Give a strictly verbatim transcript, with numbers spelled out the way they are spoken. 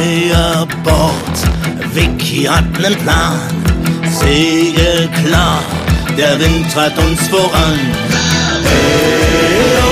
Steuerbord, Vicky hat nen Plan. Segel klar, der Wind treibt uns voran. Hey,